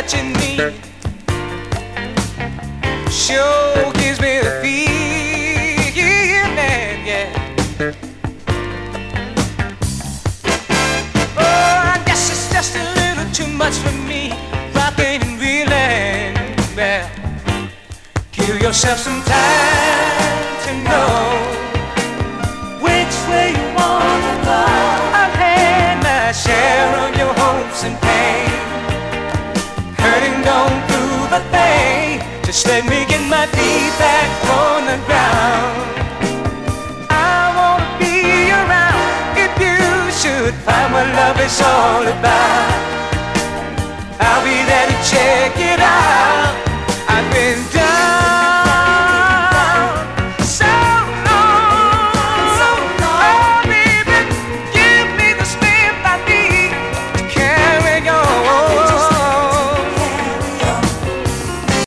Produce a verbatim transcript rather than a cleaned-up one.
touching me sure gives me the feeling, yeah. Oh, I guess it's just a little too much for me, rocking and reeling. Well, give yourself some time to know which way you wanna go. I've had my share of your hopes and pain. Hurting don't prove a thing. Just let me get my feet back on the ground. I wanna be around if you should find what love is all about. I'll be there to check it